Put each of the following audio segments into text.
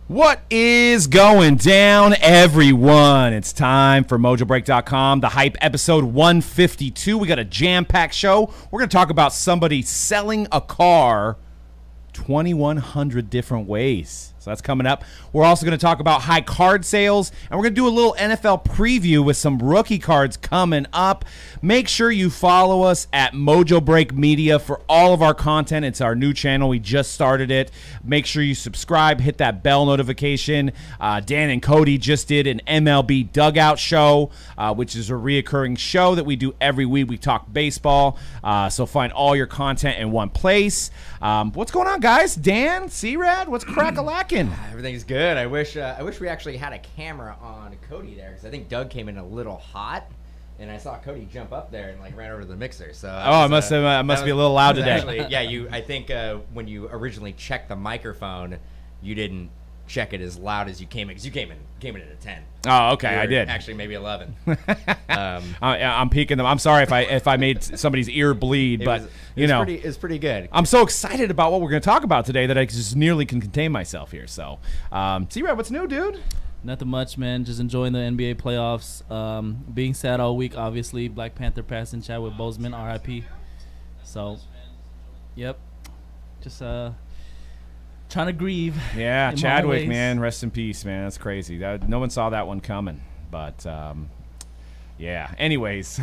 What is going down, everyone? It's time for MojoBreak.com, The Hype, episode 152. We got a jam-packed show. We're going to talk about somebody selling a car 2,100 different ways. So that's coming up. We're also going to talk about high card sales, and we're going to do a little NFL preview with some rookie cards coming up. Make sure you follow us at Mojo Break Media for all of our content. It's our new channel. We just started it. Make sure you subscribe, hit that bell notification. Dan and Cody just did an MLB Dugout show, which is a reoccurring show that we do every week. We talk baseball, so find all your content in one place. What's going on, guys? Dan, C-Rad, what's crack-a-lackin'? Everything's good. I wish we actually had a camera on Cody there, because I think Doug came in a little hot, and I saw Cody jump up there and ran over to the mixer. So I must be a little loud today. Actually, yeah, I think when you originally checked the microphone, you didn't check it as loud as you came in, because you came in at a 10. Oh, okay, I did. Actually, maybe 11. I'm peeking them. I'm sorry if I made somebody's ear bleed, but it's pretty good. I'm so excited about what we're going to talk about today that I just nearly can contain myself here. So, T-Rad, what's new, dude? Nothing much, man. Just enjoying the NBA playoffs. Being sad all week, obviously. Black Panther passing, Chadwick Boseman, R.I.P. So, yep. Just trying to grieve. Yeah, Chadwick, man, rest in peace, man. That's crazy. No one saw that one coming, but yeah. Anyways,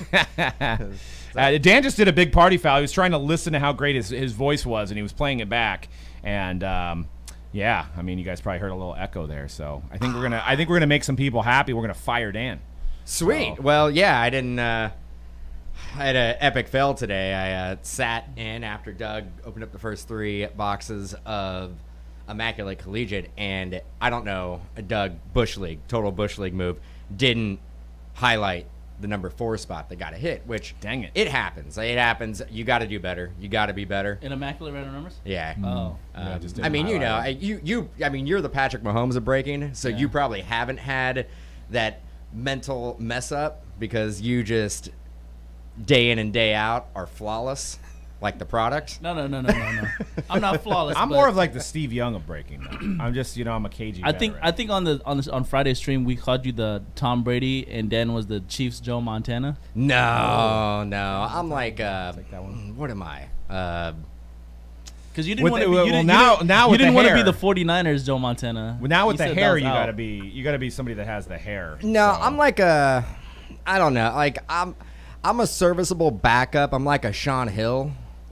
Dan just did a big party foul. He was trying to listen to how great his voice was, and he was playing it back. And yeah, I mean, you guys probably heard a little echo there. So I think we're gonna make some people happy. We're gonna fire Dan. Sweet. So. Well, yeah, I didn't. I had an epic fail today. I sat in after Doug opened up the first 3 boxes of Immaculate Collegiate, and I don't know, Doug, Bush League, total Bush League move, didn't highlight the number 4 spot that got a hit, which, dang it. It happens. It happens. You got to do better. You got to be better. In Immaculate random numbers? Yeah. Oh. I mean, you're the Patrick Mahomes of breaking, so you probably haven't had that mental mess up, because you just day in and day out are flawless, like the product. No. I'm not flawless. I'm more of like the Steve Young of breaking, though. I'm just, I'm a cagey veteran. I think on Friday's stream we called you the Tom Brady, and Dan was the Chiefs Joe Montana. No. I'm like, take that one. What am I? Because you didn't want to be. You didn't want to be the 49ers Joe Montana. Well, now with the hair, you gotta be somebody that has the hair. No, so. I'm like I don't know. Like I'm a serviceable backup. I'm like a Sean Hill.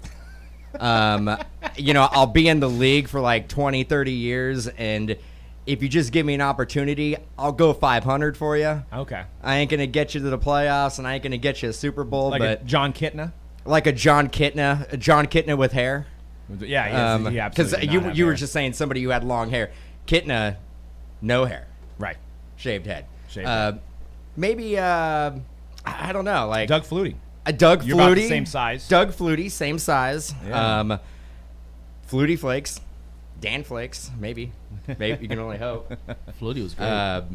I'll be in the league for like 20, 30 years, and if you just give me an opportunity, I'll go 500 for you. Okay. I ain't going to get you to the playoffs, and I ain't going to get you a Super Bowl. Like but a John Kitna? Like a John Kitna with hair. Yeah, he absolutely Because you were just saying somebody who had long hair. Kitna, no hair. Right. Shaved head. Head. Maybe... I don't know, like Doug Flutie. Doug You're Flutie, about the same size. Doug Flutie, same size. Yeah. Flutie Flakes, Dan Flakes, maybe you can only hope. Flutie was great.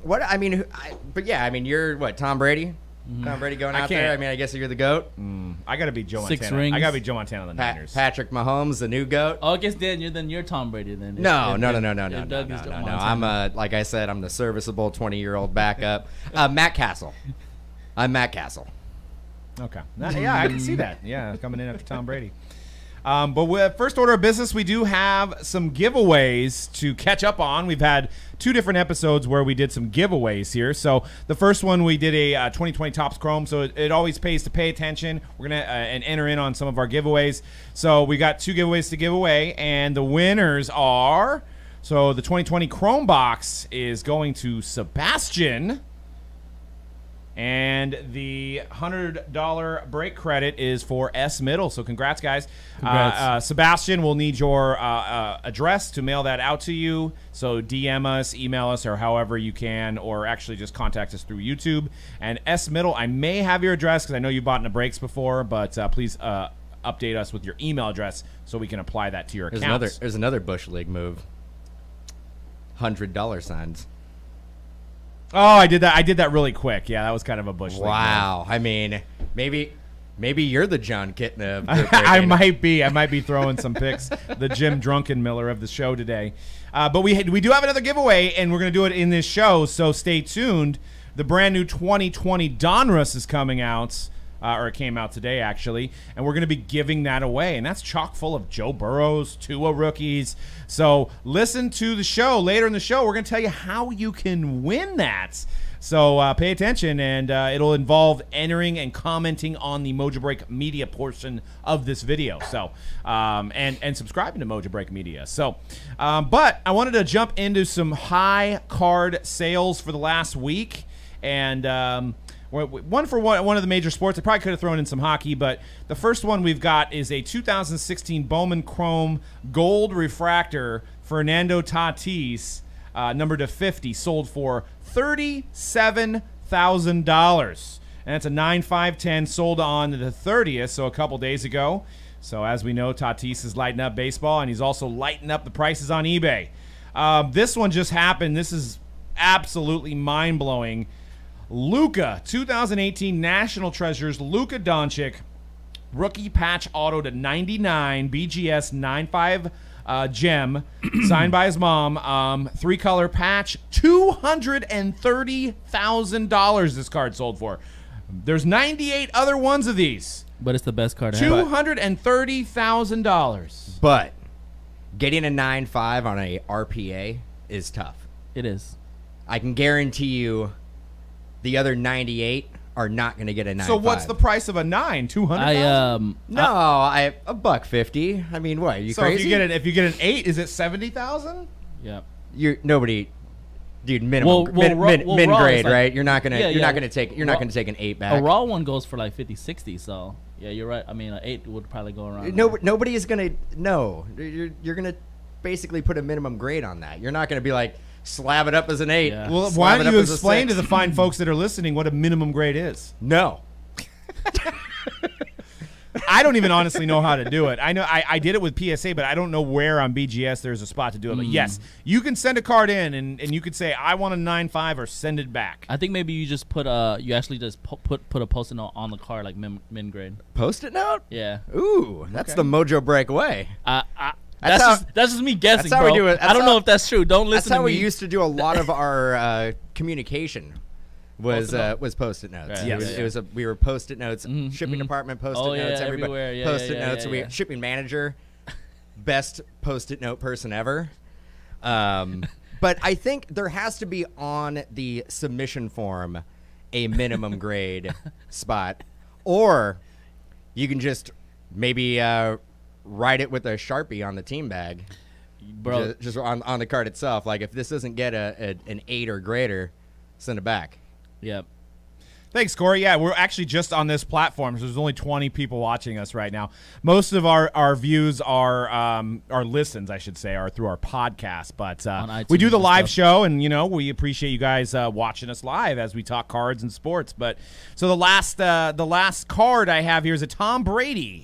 You're what, Tom Brady? Tom Brady going out there. I mean, I guess you're the GOAT. I gotta be Joe 6 Montana. rings. I gotta be Joe Montana of the Niners. Patrick Mahomes, the new GOAT. Oh, I guess Dan, you're Tom Brady then. No. Doug is Joe Montana. I'm like I said, I'm the serviceable 20-year-old backup. Matt Castle. I'm Matt Castle. Okay. Yeah, I can see that. Yeah, coming in after Tom Brady. But with first order of business, we do have some giveaways to catch up on. We've had 2 different episodes where we did some giveaways here. So the first one, we did a 2020 Topps Chrome. So it always pays to pay attention. We're going to and enter in on some of our giveaways. So we got 2 giveaways to give away. And the winners are, so the 2020 Chrome box is going to Sebastian. And the $100 break credit is for S Middle. So congrats, guys. Congrats. Sebastian will need your address to mail that out to you. So DM us, email us, or however you can, or actually just contact us through YouTube. And S Middle, I may have your address because I know you bought in the breaks before, but please update us with your email address so we can apply that to your accounts. There's another Bush League move. $100 signs. Oh, I did that really quick. Yeah, that was kind of a Bush League. Wow. I mean, maybe Maybe you're the John Kitten of Group I Rating. might be. I might be throwing some picks. The Jim Drunkenmiller of the show today. But we do have another giveaway, and we're going to do it in this show, so stay tuned. The brand new 2020 Donruss is coming out, or it came out today, actually, and we're going to be giving that away. And that's chock full of Joe Burrows, Tua rookies. So listen to the show. Later in the show, we're going to tell you how you can win that. So pay attention, and it'll involve entering and commenting on the Mojo Break Media portion of this video. So and subscribing to Mojo Break Media. So, but I wanted to jump into some high card sales for the last week, and one of the major sports. I probably could have thrown in some hockey, but the first one we've got is a 2016 Bowman Chrome Gold Refractor Fernando Tatis, number to 50, sold for $37,000. And it's a 9/5/10, sold on the 30th, so a couple days ago. So as we know, Tatis is lighting up baseball, and he's also lighting up the prices on eBay. This one just happened. This is absolutely mind-blowing. Luka, 2018 National Treasures, Luka Doncic, rookie patch auto to 99, BGS 95 gem, signed by his mom, 3-color patch, $230,000 this card sold for. There's 98 other ones of these. But it's the best card ever. $230,000. But getting a 9.5 on a RPA is tough. It is. I can guarantee you the other 98 are not going to get a 9.5. So what's the price of a 9? $200,000? No, $150. I mean, what? Are you So crazy? if you get an 8, is it 70,000? Yeah. Nobody, dude. Minimum, min raw grade, is like- right? You're not gonna Yeah, take an 8 back. A raw one goes for like 50, 60. So yeah, you're right. I mean, an 8 would probably go around. No, nobody is gonna. No, you're gonna basically put a minimum grade on that. You're not gonna be like slab it up as an 8. Yeah. Well, slab why it don't up you as a explain to 6. the fine folks that are listening what a minimum grade is? No. I don't even honestly know how to do it. I know I did it with PSA, but I don't know where on BGS there's a spot to do it. But yes, you can send a card in, and you could say, I want a 9.5 or send it back. I think maybe you just put you actually just put a post-it note on the card like min grade. Post-it note. Yeah. Ooh, that's the Mojo breakaway. That's just me guessing, that's how bro. we do it. I don't know if that's true. Don't That's listen to how me. we used to do a lot of our communication. Was post-it notes. Right. Yes. It was we were post-it notes. Shipping department post-it Oh, yeah, notes. Everybody everywhere. Yeah, post-it yeah, notes. yeah, We yeah. shipping manager, best post-it note person ever. But I think there has to be on the submission form a minimum grade spot, or you can just maybe write it with a Sharpie on the team bag, Bro, just on the card itself. Like if this doesn't get an 8 or greater, send it back. yeah. Thanks, Corey. Yeah, we're actually just on this platform, so there's only 20 people watching us right now. Most of our views are listens, I should say, are through our podcast. But On we do iTunes the and live stuff. show, and we appreciate you guys watching us live as we talk cards and sports. But so the last card I have here is a Tom Brady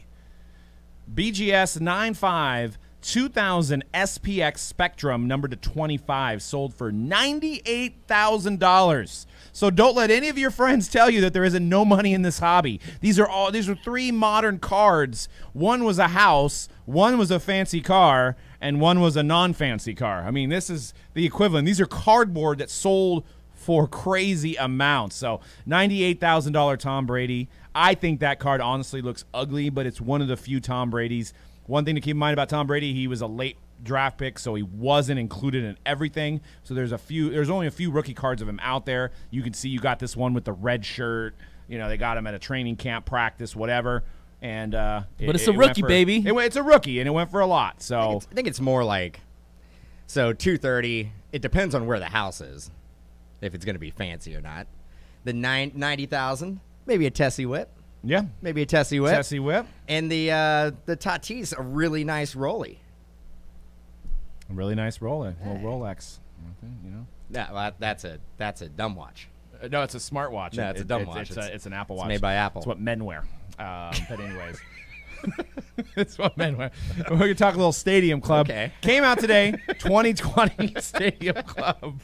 BGS 9.5 2000 SPX Spectrum, number to 25, sold for $98,000. So don't let any of your friends tell you that there isn't no money in this hobby. These are 3 modern cards. One was a house, one was a fancy car, and one was a non-fancy car. I mean, this is the equivalent. These are cardboard that sold for crazy amounts. So $98,000 Tom Brady. I think that card honestly looks ugly, but it's one of the few Tom Bradys. One thing to keep in mind about Tom Brady, he was a late draft pick, so he wasn't included in everything. So there's only a few rookie cards of him out there. You can see you got this one with the red shirt. They got him at a training camp, practice, whatever. And But it's a rookie, baby. It's a rookie, and it went for a lot. So I think it's more like, so 230. It depends on where the house is, if it's going to be fancy or not. The 90,000, maybe a Tessie whip, yeah, maybe a Tessie whip, Tessie whip, and the Tatis, a really nice rollie. a really nice Rolex, little Rolex. Well, that's a dumb watch. No, it's a smartwatch. No, it's a dumb watch. It's an Apple Watch. made by Apple. It's what men wear. But anyways, it's what men wear. We're gonna talk a little Stadium Club. Okay. Came out today. 2020 Stadium Club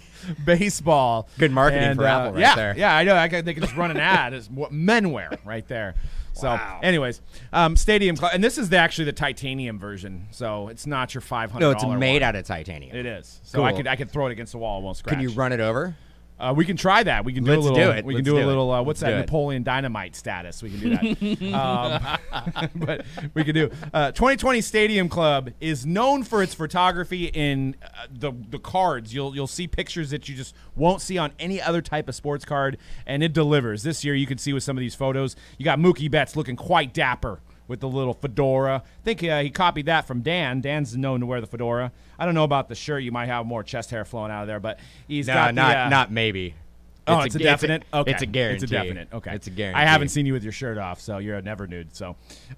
baseball. Good marketing And, for Apple right there. Yeah, I know. They can just run an ad. It's what men wear right there. So, Wow. anyways, Stadium Club, and this is actually the titanium version, so it's not your $500. No, it's made one. out of titanium. It is. So Cool. I could throw it against the wall, it won't scratch. Can you run it over? We can try that. We can do Let's a little. do it. We can Let's do a do it. little. What's Let's that? do it. Napoleon Dynamite status. We can do that. But we can do. 2020 Stadium Club is known for its photography in the cards. You'll see pictures that you just won't see on any other type of sports card, and it delivers. This year, you can see with some of these photos, you got Mookie Betts looking quite dapper with the little fedora. I think he copied that from Dan. Dan's known to wear the fedora. I don't know about the shirt. You might have more chest hair flowing out of there, but he's got not maybe. Oh, it's a definite. Okay, It's a guarantee. It's a definite. Okay, It's a guarantee. I haven't seen you with your shirt off, so you're a never nude. So,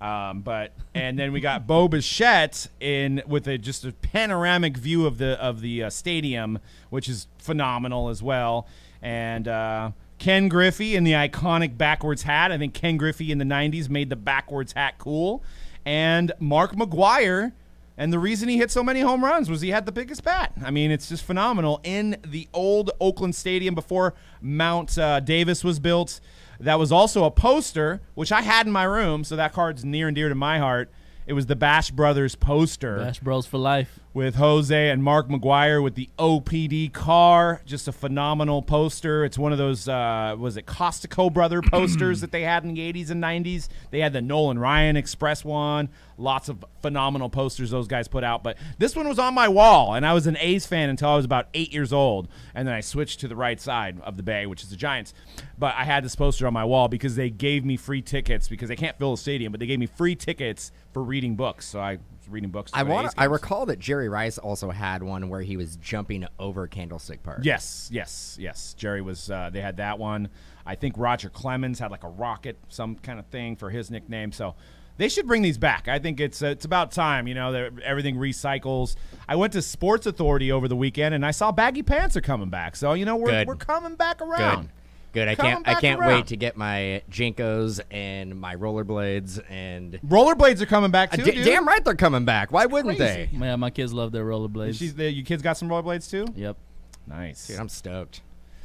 and then we got Bo Bichette with just a panoramic view of the stadium, which is phenomenal as well, and. Ken Griffey in the iconic backwards hat. I think Ken Griffey in the 90s made the backwards hat cool. And Mark McGwire, and the reason he hit so many home runs was he had the biggest bat. I mean, it's just phenomenal. In the old Oakland Stadium before Mount Davis was built, that was also a poster, which I had in my room, so that card's near and dear to my heart. It was the Bash Brothers poster. Bash Bros for life. With Jose and Mark McGwire with the OPD car. Just a phenomenal poster. It's one of those, was it Costico brother posters that they had in the 80s and 90s? They had the Nolan Ryan Express one. Lots of phenomenal posters those guys put out. But this one was on my wall, and I was an A's fan until I was about 8 years old. And then I switched to the right side of the Bay, which is the Giants. But I had this poster on my wall because they gave me free tickets, because they can't fill a stadium, but they gave me free tickets for reading books. So I was reading books. I recall that Jerry Rice also had one where he was jumping over Candlestick Park. Yes. Jerry was. They had that one. I think Roger Clemens had like a rocket, some kind of thing for his nickname. So they should bring these back. I think it's about time. You know, that everything recycles. I went to Sports Authority over the weekend, and I saw baggy pants are coming back. So you know we're coming back around. Good. I can't wait to get my Jinkos and my rollerblades and rollerblades are coming back too. Dude. Damn right they're coming back. Why wouldn't they? Yeah, my kids love their rollerblades. You kids got some rollerblades too? Yep. Nice. Dude, I'm stoked.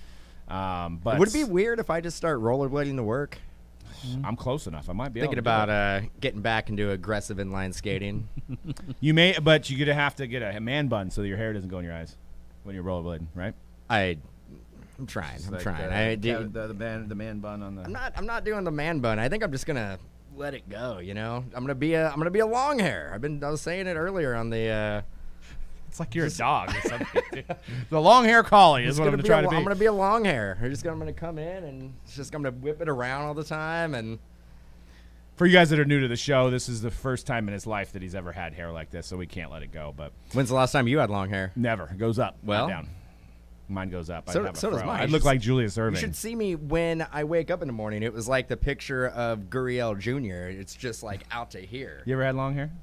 But would it be weird if I just start rollerblading to work? I'm close enough. I might be thinking able to about getting back into aggressive inline skating. You may, but you're gonna have to get a man bun so that your hair doesn't go in your eyes when you're rollerblading, right? I'm trying. I'm Like trying. The man bun on the. I'm not doing the man bun. I think I'm just gonna let it go. You know, I'm gonna be a long hair. I was saying it earlier on the. It's like you're a dog or something. The long hair collie is what I'm gonna try to be. I'm gonna be a long hair. I'm gonna come in and I'm gonna whip it around all the time. And for you guys that are new to the show, this is the first time in his life that he's ever had hair like this, so we can't let it go. But when's the last time you had long hair? Never. It goes up, well, not down. Mine goes up. So does mine. I look like Julius Erving. You should see me when I wake up in the morning. It was like the picture of Gurriel Jr. It's just like out to here. You ever had long hair?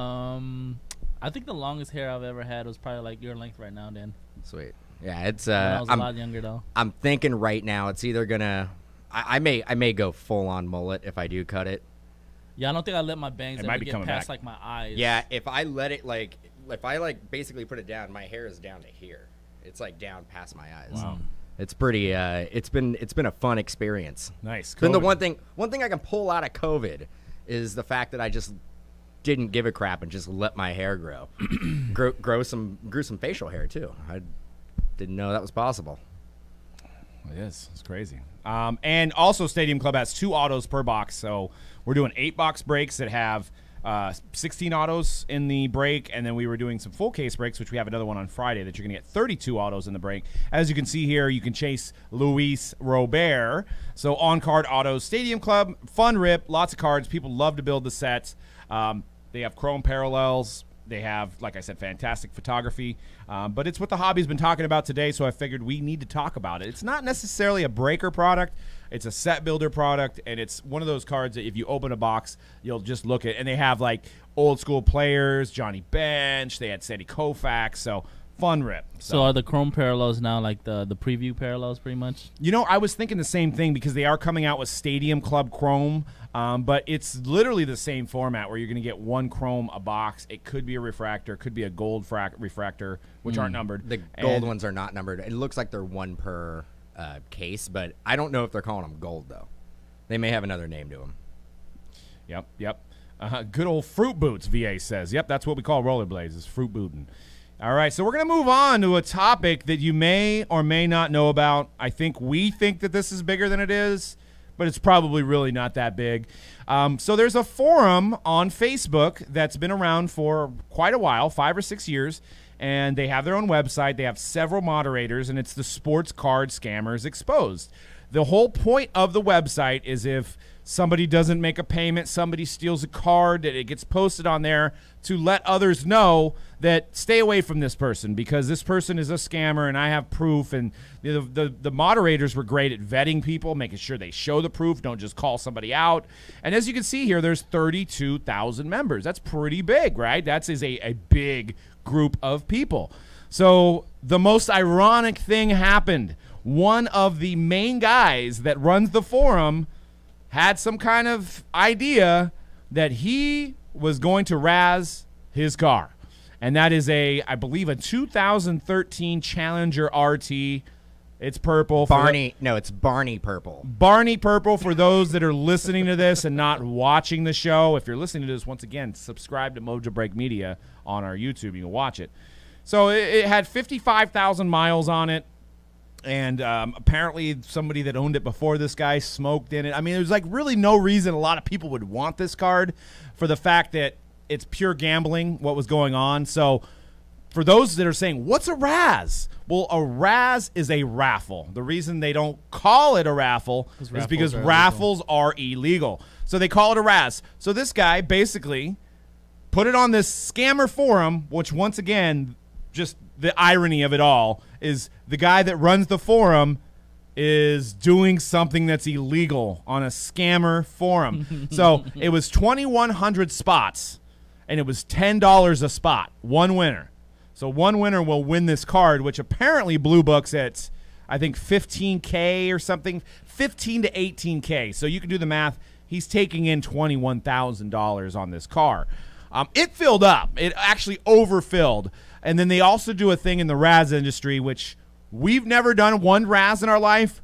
I think the longest hair I've ever had was probably like your length right now, Dan. Sweet. Yeah, it's. When I was a lot younger though. I'm thinking right now it's either gonna. I may go full on mullet if I do cut it. Yeah, I don't think I let my bangs ever get past back. like my eyes. Yeah, if I let it if I basically put it down, my hair is down to here. It's like down past my eyes. Wow. It's pretty. It's been a fun experience. Nice. Then the one thing I can pull out of COVID is the fact that I just didn't give a crap and just let my hair grow, grew some facial hair too. I didn't know that was possible. It is. It's crazy. And also, Stadium Club has 2 autos per box, so we're doing 8-box breaks that have 16 autos in the break, and then we were doing some full case breaks, which we have another one on Friday that you're going to get 32 autos in the break. As you can see here, you can chase Luis Robert. So on-card autos, Stadium Club, fun rip, lots of cards. People love to build the sets. They have chrome parallels. They have, like I said, fantastic photography. But it's what the hobby's been talking about today, so I figured we need to talk about it. It's not necessarily a breaker product. It's a set builder product, and it's one of those cards that if you open a box, you'll just look at. And they have, like, old school players, Johnny Bench. They had Sandy Koufax, so fun rip. So are the chrome parallels now like the preview parallels pretty much? You know, I was thinking the same thing because they are coming out with Stadium Club Chrome, but it's literally the same format where you're going to get 1 chrome a box. It could be a refractor, could be a gold refractor, which aren't numbered. The gold ones are not numbered. It looks like they're 1 per case, but I don't know if they're calling them gold, though. They may have another name to them. Yep. Good old fruit boots, VA says. Yep, that's what we call rollerblades, is fruit booting. All right, so we're going to move on to a topic that you may or may not know about. We think that this is bigger than it is, but it's probably really not that big. So there's a forum on Facebook that's been around for quite a while, 5 or 6 years, and they have their own website. They have several moderators, and it's the Sports Card Scammers Exposed. The whole point of the website is if somebody doesn't make a payment, somebody steals a card, that it gets posted on there to let others know that stay away from this person because this person is a scammer and I have proof. And the moderators were great at vetting people, making sure they show the proof, don't just call somebody out. And as you can see here, there's 32,000 members. That's pretty big, right? That's a big group of people. So the most ironic thing happened. One of the main guys that runs the forum had some kind of idea that he was going to razz his car. And that is I believe a 2013 Challenger RT. It's purple. It's Barney purple. Barney purple for those that are listening to this and not watching the show. If you're listening to this, once again, subscribe to Mojo Break Media on our YouTube. You can watch it. So it had 55,000 miles on it. And apparently somebody that owned it before this guy smoked in it. I mean, there's like really no reason a lot of people would want this card for the fact that it's pure gambling, what was going on. So for those that are saying, what's a razz? Well, a razz is a raffle. The reason they don't call it a raffle is because raffles are illegal. So they call it a razz. So this guy basically put it on this scammer forum, which once again, just the irony of it all is the guy that runs the forum is doing something that's illegal on a scammer forum. So it was 2,100 spots, and it was $10 a spot, one winner. So one winner will win this card, which apparently Blue Book's at, I think, $15K or something, $15 to $18K. So you can do the math. He's taking in $21,000 on this car. It filled up. It actually overfilled. And then they also do a thing in the Razz industry, which we've never done one Razz in our life.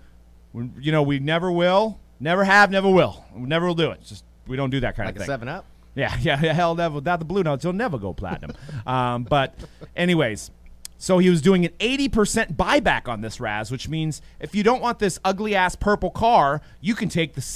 We never will, never have, never will. We never will do it. Just we don't do that kind of thing. Like a 7-Up? Yeah, hell, never. Without the Blue Notes, you'll never go platinum. But anyways, so he was doing an 80% buyback on this Razz, which means if you don't want this ugly-ass purple car, you can take the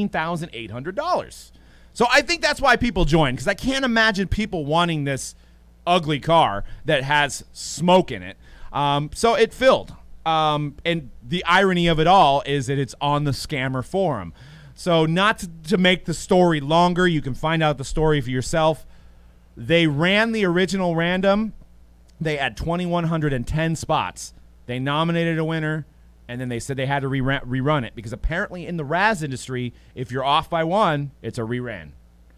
$16,800. So I think that's why people join, because I can't imagine people wanting this ugly car that has smoke in it. So it filled. And the irony of it all is that it's on the scammer forum. So not to make the story longer, you can find out the story for yourself. They ran the original random. They had 2,110 spots. They nominated a winner, and then they said they had to rerun it because apparently in the Razz industry, if you're off by one, it's a rerun.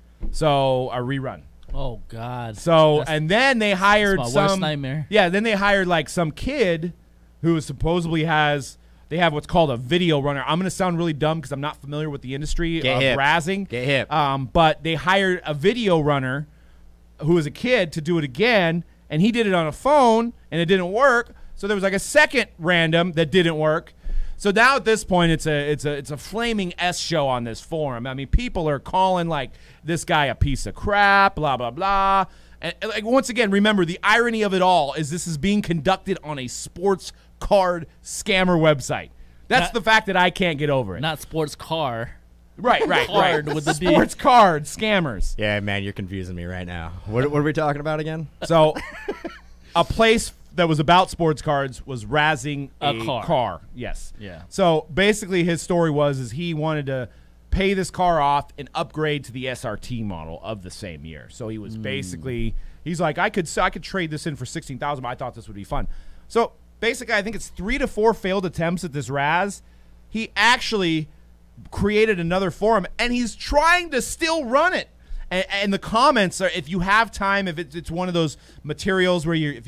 So a rerun. Oh God. So and then they hired my worst nightmare. Yeah, then they hired like some kid who supposedly they have what's called a video runner. I'm going to sound really dumb because I'm not familiar with the industry of razzing. Get hip. But they hired a video runner who was a kid to do it again, and he did it on a phone, and it didn't work. So there was like a second random that didn't work. So now at this point, it's a flaming S show on this forum. I mean, people are calling like this guy a piece of crap, blah blah blah. And like once again, remember the irony of it all is this is being conducted on a sports card scammer website. That's the fact that I can't get over it. Not sports car. Right. Card with the D. Sports card scammers. Yeah, man, you're confusing me right now. What are we talking about again? So, a place that was about sports cards was razzing a car. Yes. Yeah. So basically, his story is he wanted to pay this car off and upgrade to the SRT model of the same year. So he was basically he's like I could trade this in for $16,000. But I thought this would be fun. So basically, I think it's 3 to 4 failed attempts at this Razz. He actually created another forum, and he's trying to still run it. And the comments are, if you have time, if it's one of those materials where you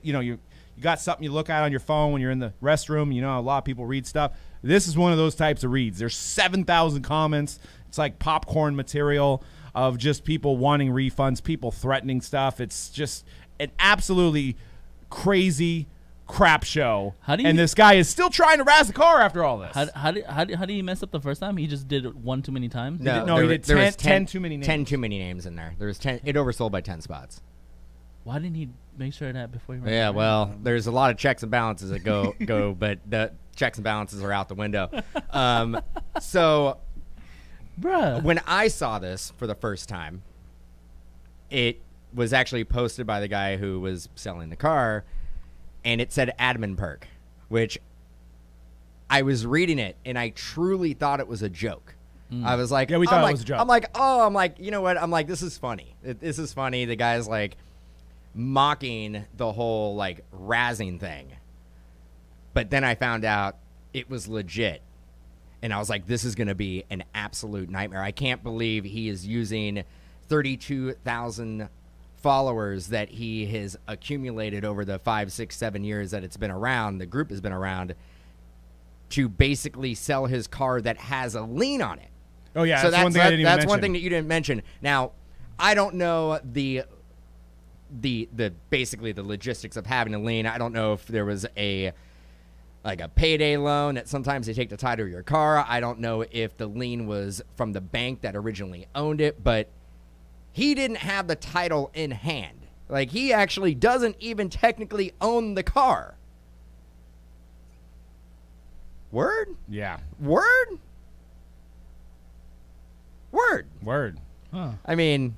got something you look at on your phone when you're in the restroom, a lot of people read stuff. This is one of those types of reads. There's 7,000 comments. It's like popcorn material of just people wanting refunds, people threatening stuff. It's just an absolutely crazy crap show. How do you- and this guy is still trying to razz the car after all this. How did he mess up the first time? He just did it one too many times. No, he did 10 too many names. 10 too many names in there. There was 10. It oversold by 10 spots. Why didn't he make sure of that before he ran? Yeah, the race? well, there's a lot of checks and balances that go, but the checks and balances are out the window. So bruh. when I saw this for the first time, it was actually posted by the guy who was selling the car, and it said admin perk, which I was reading it, and I truly thought it was a joke. I was like, Yeah, we thought I'm it like, was a joke. I'm like, you know what? I'm like, this is funny. This is funny. The guy's like mocking the whole like razzing thing. But then I found out it was legit. And I was like, this is going to be an absolute nightmare. I can't believe he is using 32,000 followers that he has accumulated over the 5, 6, 7 years that it's been around, the group has been around, to basically sell his car that has a lien on it. Oh, yeah, So that's one thing I didn't even that's mention. one thing that you didn't mention. Now, I don't know the basically the logistics of having a lien. I don't know if there was a payday loan that sometimes they take the title of your car. I don't know if the lien was from the bank that originally owned it, but he didn't have the title in hand. Like, he actually doesn't even technically own the car. Word? Yeah. Word? Word. Word. Huh. I mean,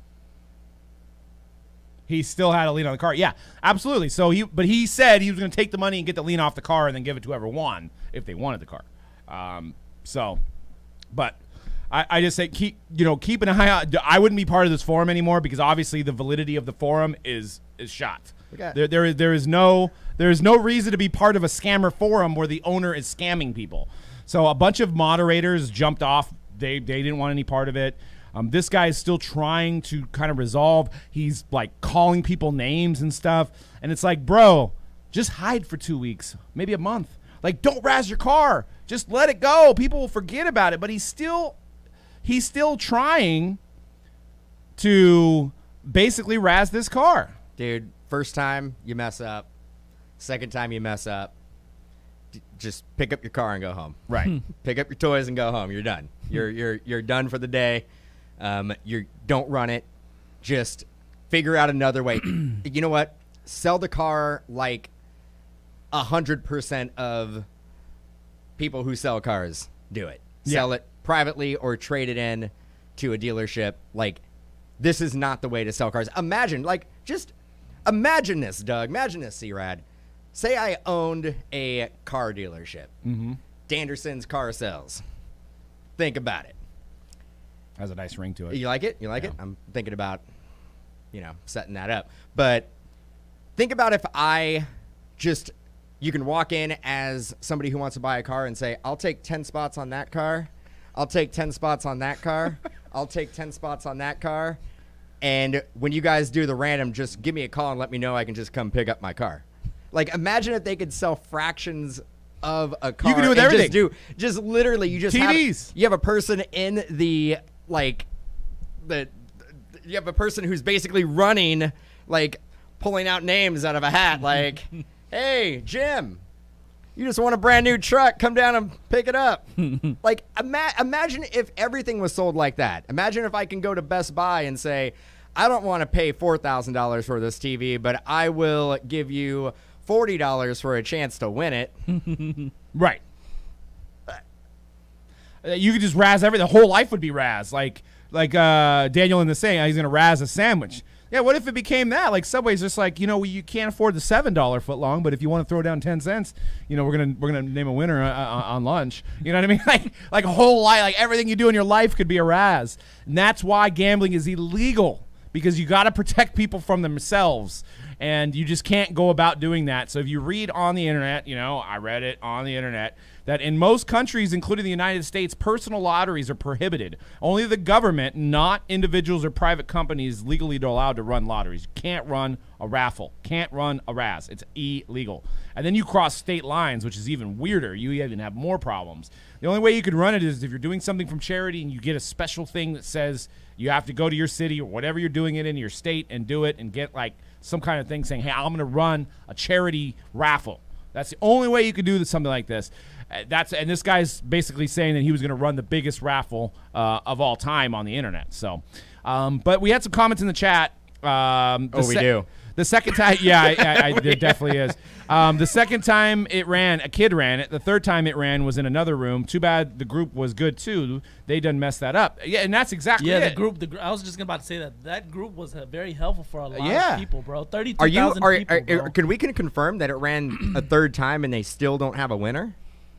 He still had a lien on the car. Yeah, absolutely. So he said he was going to take the money and get the lien off the car and then give it to whoever won if they wanted the car. But I just say keep an eye out. I wouldn't be part of this forum anymore because obviously the validity of the forum is shot. Okay. There is no reason to be part of a scammer forum where the owner is scamming people. So a bunch of moderators jumped off. They didn't want any part of it. This guy is still trying to kind of resolve. He's like calling people names and stuff. And it's like, bro, just hide for 2 weeks, maybe a month. Like, don't razz your car. Just let it go. People will forget about it. But he's still trying to basically razz this car. dude, first time you mess up, second time you mess up, just pick up your car and go home. Right. Pick up your toys and go home. You're done. You're done for the day. Don't run it. Just figure out another way. You know what? Sell the car like 100% of people who sell cars do it. Yeah. Sell it privately or trade it in to a dealership. Like, this is not the way to sell cars. Imagine this, Doug. Imagine this, C-Rad. Say I owned a car dealership. Mm-hmm. Danderson's Car Sales. Think about it. Has a nice ring to it. You like it? You like it? I'm thinking about, setting that up. But think about if you can walk in as somebody who wants to buy a car and say, I'll take 10 spots on that car. I'll take 10 spots on that car. I'll take 10 spots on that car. And when you guys do the random, just give me a call and let me know I can just come pick up my car. Like, imagine if they could sell fractions of a car. You can do it with and everything. Just literally, you just TVs. you have a person in you have a person who's basically running, like, pulling out names out of a hat, like, hey, Jim, you just want a brand new truck, come down and pick it up. Like, imagine if everything was sold like that. Imagine if I can go to Best Buy and say, I don't want to pay $4,000 for this TV, but I will give you $40 for a chance to win it. Right. You could just razz everything. The whole life would be razz. Like Daniel in the saying, he's going to razz a sandwich. Yeah, what if it became that? Like Subway's just like, you can't afford the $7 footlong, but if you want to throw down 10 cents, we're gonna name a winner on lunch. You know what I mean? Like a whole life, like everything you do in your life could be a razz. And that's why gambling is illegal, because you got to protect people from themselves. And you just can't go about doing that. So if you read on the internet, I read it on the internet, that in most countries, including the United States, personal lotteries are prohibited. Only the government, not individuals or private companies, legally are allowed to run lotteries. You can't run a raffle. Can't run a razz. It's illegal. And then you cross state lines, which is even weirder. You even have more problems. The only way you could run it is if you're doing something from charity and you get a special thing that says you have to go to your city or whatever you're doing it in your state and do it and get like some kind of thing saying, hey, I'm going to run a charity raffle. That's the only way you could do something like this. And this guy's basically saying that he was going to run the biggest raffle of all time on the internet. So, but we had some comments in the chat. We do. The second time, it definitely is. The second time a kid ran it. The third time it ran was in another room. Too bad the group was good too. They done messed that up. Yeah, and that's exactly it. The group. I was just about to say that group was very helpful for a lot of people, bro. 32,000 people. Bro. Can we confirm that it ran a third time and they still don't have a winner?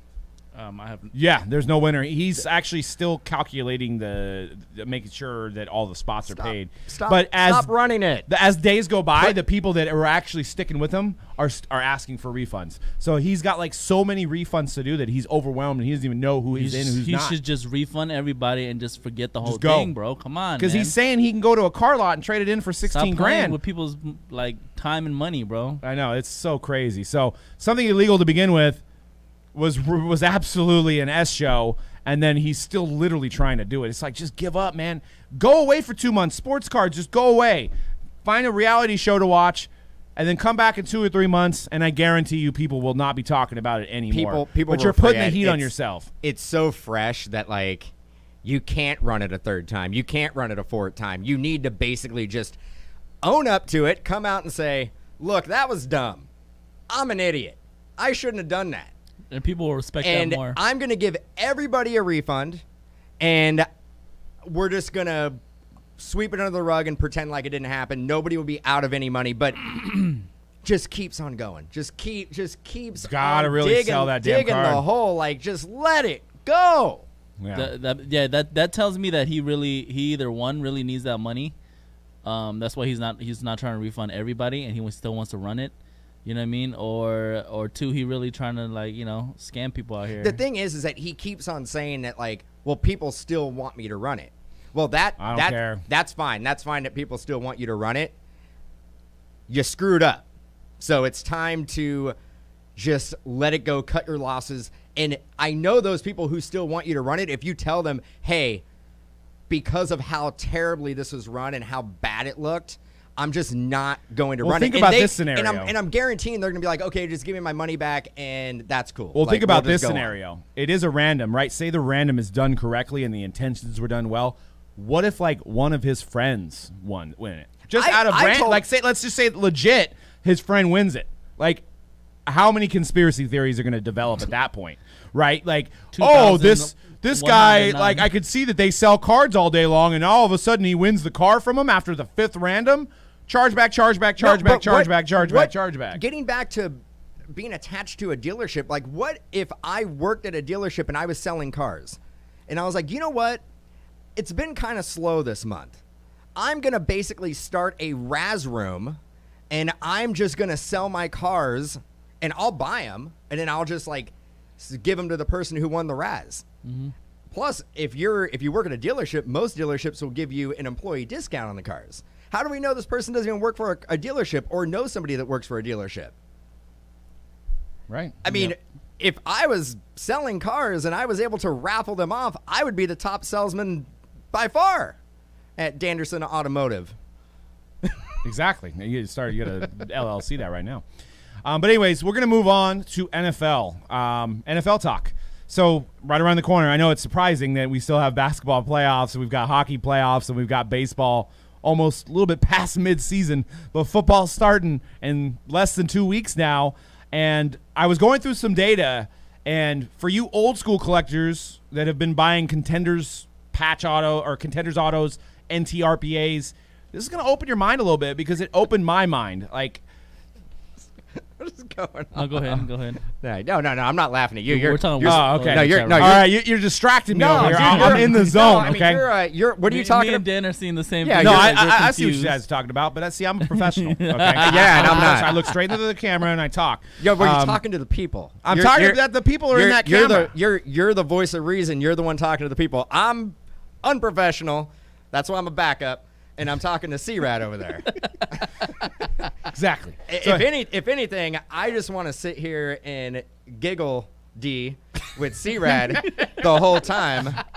I haven't. Yeah, there's no winner. He's actually still calculating making sure that all the spots are paid. Stop running it. As days go by, the people that are actually sticking with him are asking for refunds. So he's got like so many refunds to do that he's overwhelmed and he doesn't even know who he's in and who's not. He should just refund everybody and just forget the whole thing, bro. Come on, because he's saying he can go to a car lot and trade it in for 16 grand with people's like time and money, bro. I know, it's so crazy. So something illegal to begin with was absolutely an S show, and then he's still literally trying to do it. It's like, just give up, man. Go away for 2 months. Sports cards, just go away. Find a reality show to watch, and then come back in 2 or 3 months, and I guarantee you people will not be talking about it anymore. People but you're putting the heat on yourself. It's so fresh that, like, you can't run it a third time. You can't run it a fourth time. You need to basically just own up to it, come out and say, look, that was dumb. I'm an idiot. I shouldn't have done that. And people will respect that more. And I'm going to give everybody a refund, and we're just going to sweep it under the rug and pretend like it didn't happen. Nobody will be out of any money, but just keeps on going. Just keeps gotta on really digging, sell that damn digging card. the hole. Like, just let it go. Yeah. That tells me that he either one really needs that money. That's why he's not trying to refund everybody, and he still wants to run it. You know what I mean? Or two, he really trying to, like, you know, scam people out here. The thing is that he keeps on saying that, like, well, people still want me to run it. Well, I don't care. That's fine. That's fine that people still want you to run it. You screwed up. So it's time to just let it go, cut your losses. And I know those people who still want you to run it, if you tell them, hey, because of how terribly this was run and how bad it looked, I'm just not going to run think it. About this scenario. And I'm guaranteeing they're going to be like, okay, just give me my money back, and that's cool. Well, like, think about we'll this scenario. It is a random, right? Say the random is done correctly and the intentions were done well. What if, like, one of his friends win it? Just out of random. Like, let's just say legit, his friend wins it. Like, how many conspiracy theories are going to develop at that point, right? Like, oh, this guy, like, I could see that they sell cards all day long, and all of a sudden he wins the car from him after the fifth random. Charge back. Getting back to being attached to a dealership, like, what if I worked at a dealership and I was selling cars? And I was like, you know what? It's been kind of slow this month. I'm going to basically start a Raz room, and I'm just going to sell my cars, and I'll buy them, and then I'll just, like, give them to the person who won the Raz. Mm-hmm. Plus, if you work at a dealership, most dealerships will give you an employee discount on the cars. How do we know this person doesn't even work for a dealership or know somebody that works for a dealership? Right. I mean, if I was selling cars and I was able to raffle them off, I would be the top salesman by far at Danderson Automotive. Exactly. You got to LLC that right now. But anyways, we're going to move on to NFL. NFL talk. So right around the corner, I know it's surprising that we still have basketball playoffs, and we've got hockey playoffs, and we've got baseball almost a little bit past mid-season, but football's starting in less than 2 weeks now. And I was going through some data, and for you old school collectors that have been buying Contenders patch auto or Contenders autos, NTRPAs, this is going to open your mind a little bit, because it opened my mind. Like, what is going on? No, go ahead. No, I'm not laughing at you. We're talking. Okay. No, all right, you're distracting me over here. I'm in the zone. Okay. What are you talking Me about? and Dan are seeing the same. Yeah, thing. No, I see what you guys are talking about, but I'm a professional. Okay? Yeah, and I'm not. I look straight into the camera and I talk. Yo, but you're talking to the people. I'm talking that the people are in that camera. You're the voice of reason. You're the one talking to the people. I'm unprofessional. That's why I'm a backup, and I'm talking to C-Rad over there. Exactly. If anything, I just want to sit here and giggle D with C-Rad the whole time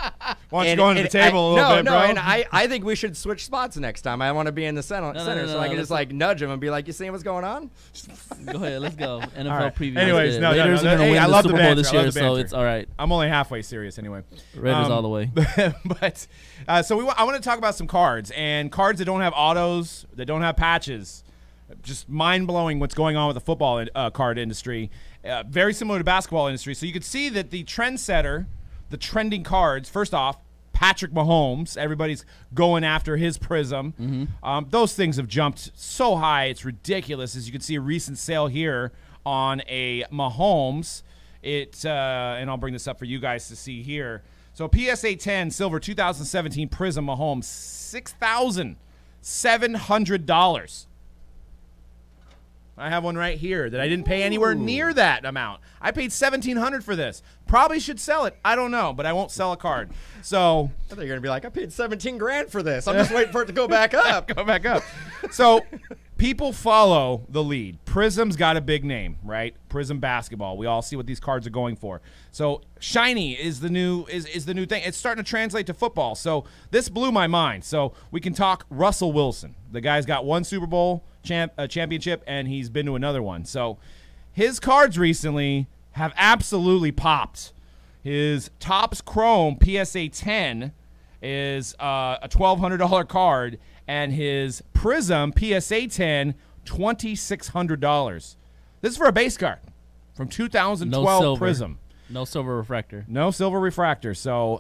Why don't you go under the table a little bit, bro? No, and I think we should switch spots next time. I want to be in the center, so I can just like nudge him and be like, "You seeing what's going on?" Go ahead, let's go. NFL right. preview. Anyways, no, Raiders no, are gonna hey, win I the love Super the Bowl banter. this I love year, the so banter. it's all right. I'm only halfway serious anyway. Raiders all the way. But so I want to talk about some cards and cards that don't have autos, that don't have patches. Just mind blowing what's going on with the football card industry. Very similar to basketball industry. So you can see that the trendsetter, the trending cards. First off, Patrick Mahomes. Everybody's going after his Prism. Those things have jumped so high, it's ridiculous. As you can see, a recent sale here on a Mahomes. And I'll bring this up for you guys to see here. So PSA 10 silver 2017 Prism Mahomes, $6,700. I have one right here that I didn't pay anywhere near that amount. I paid $1,700 for this. Probably should sell it. I don't know, but I won't sell a card. So I thought you were gonna be like, I paid 17 grand for this. I'm just waiting for it to go back up. go back up. So people follow the lead. Prism's got a big name, right? Prism basketball. We all see what these cards are going for. So shiny is the new the new thing. It's starting to translate to football. So this blew my mind. So we can talk Russell Wilson. The guy's got one Super Bowl championship, and he's been to another one. So his cards recently have absolutely popped. His Topps Chrome PSA 10 is a $1,200 card, and his Prism PSA 10, $2,600. This is for a base card from 2012 Prism. No silver refractor. No silver refractor. So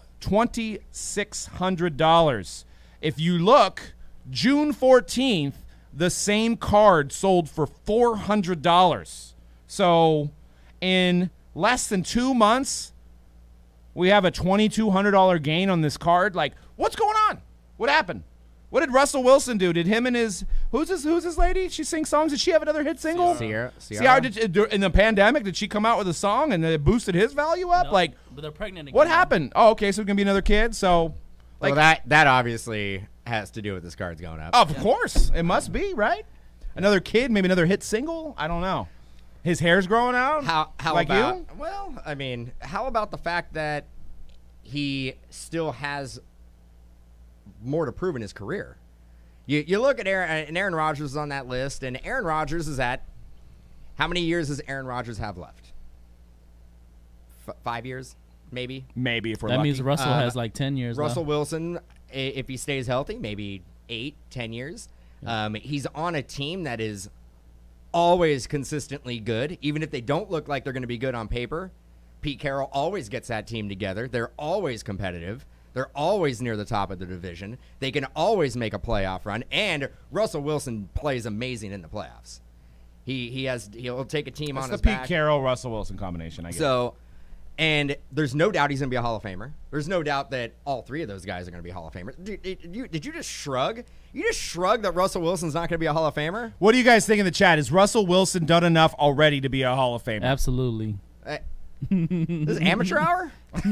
$2,600. If you look, June 14th, the same card sold for $400. So in less than 2 months, we have a $2,200 gain on this card. Like, what's going on? What happened? What did Russell Wilson do? Did him and his who's this lady? She sings songs. Did she have another hit single? Ciara. In the pandemic, did she come out with a song and it boosted his value up? No, like, but they're pregnant again. what happened? Oh, okay, so it's gonna be another kid. So, like, Well, that obviously has to do with this card's going up. of course, it must be right. Another kid, maybe another hit single. I don't know. His hair's growing out. How like about? you? Well, I mean, how about the fact that he still has more to prove in his career? You look at Aaron Rodgers is on that list, and Aaron Rodgers is at how many years does Aaron Rodgers have left? 5 years, maybe. Maybe if we're That lucky. means Russell has like 10 years Russell left. Wilson, if he stays healthy, maybe 8-10 years. He's on a team that is always consistently good, even if they don't look like they're going to be good on paper. Pete Carroll always gets that team together. They're always competitive. They're always near the top of the division. They can always make a playoff run. And Russell Wilson plays amazing in the playoffs. He'll take a team on his the back. Pete Carroll Russell Wilson combination. I guess. So, and there's no doubt he's going to be a Hall of Famer. There's no doubt that all three of those guys are going to be Hall of Famers. Did you just shrug? You just shrug that Russell Wilson's not going to be a Hall of Famer? What do you guys think in the chat? Is Russell Wilson done enough already to be a Hall of Famer? Absolutely. This is amateur hour?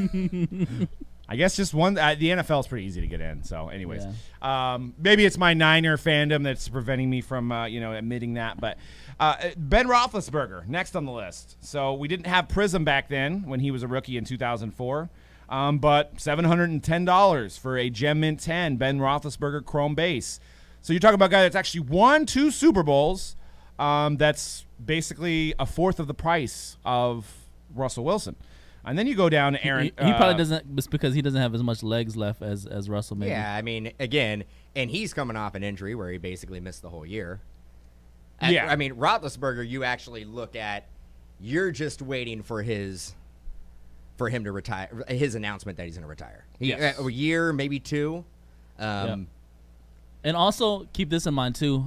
I guess just one. The NFL is pretty easy to get in. So, anyways, maybe it's my Niner fandom that's preventing me from, admitting that. But Ben Roethlisberger next on the list. So we didn't have Prism back then when he was a rookie in 2004. But $710 for a Gem Mint 10 Ben Roethlisberger Chrome base. So you're talking about a guy that's actually won 2 Super Bowls. That's basically a fourth of the price of Russell Wilson. And then you go down to Aaron. He probably doesn't. It's because he doesn't have as much legs left as Russell. Maybe. Yeah, I mean, again, and he's coming off an injury where he basically missed the whole year. Yeah. I mean, Roethlisberger, you actually look at, you're just waiting for him to retire, his announcement that he's going to retire. Yes. A year, maybe 2. And also keep this in mind too.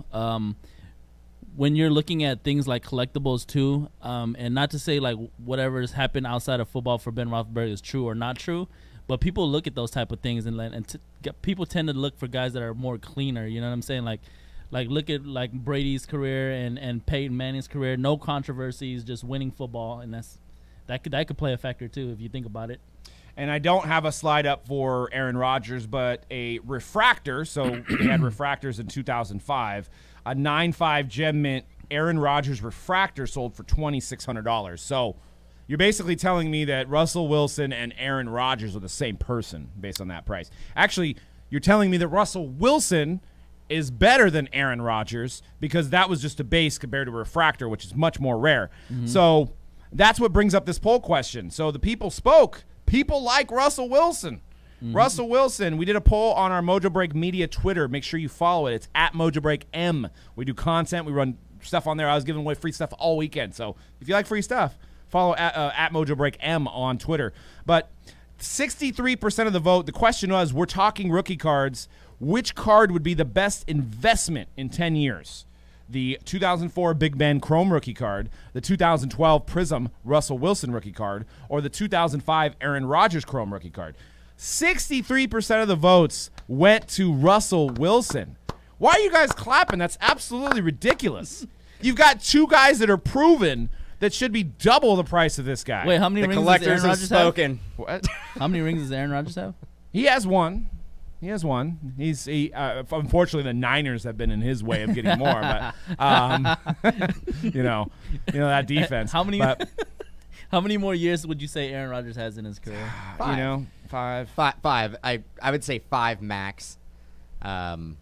When you're looking at things like collectibles too, and not to say like whatever has happened outside of football for Ben Roethlisberger is true or not true, but people look at those type of things and people tend to look for guys that are more cleaner. You know what I'm saying? Like look at like Brady's career and Peyton Manning's career, no controversies, just winning football, and that could play a factor too if you think about it. And I don't have a slide up for Aaron Rodgers, but a refractor. So we had refractors in 2005. A 9.5 Gem Mint Aaron Rodgers refractor sold for $2,600. So You're basically telling me that Russell Wilson and Aaron Rodgers are the same person based on that price. Actually, you're telling me that Russell Wilson is better than Aaron Rodgers because that was just a base compared to a refractor, which is much more rare. So that's what brings up this poll question. So the people spoke. People like Russell Wilson. Russell Wilson, we did a poll on our Mojo Break Media Twitter. Make sure you follow it. It's at Mojo Break M. We do content. We run stuff on there. I was giving away free stuff all weekend. So if you like free stuff, follow at Mojo Break M on Twitter. But 63% of the vote, the question was, we're talking rookie cards. Which card would be the best investment in 10 years? The 2004 Big Ben Chrome rookie card, the 2012 Prism Russell Wilson rookie card, or the 2005 Aaron Rodgers Chrome rookie card? 63% of the votes went to Russell Wilson. Why are you guys clapping? That's absolutely ridiculous. You've got two guys that are proven that should be double the price of this guy. Wait, how many The rings does collectors Aaron have Rodgers have? spoken. What? How many rings does Aaron Rodgers have? He has one. He has one. Unfortunately, the Niners have been in his way of getting more, but you know that defense. How many? But, How many more years would you say Aaron Rodgers has in his career? Five. You know, five. Five. I would say 5 max. And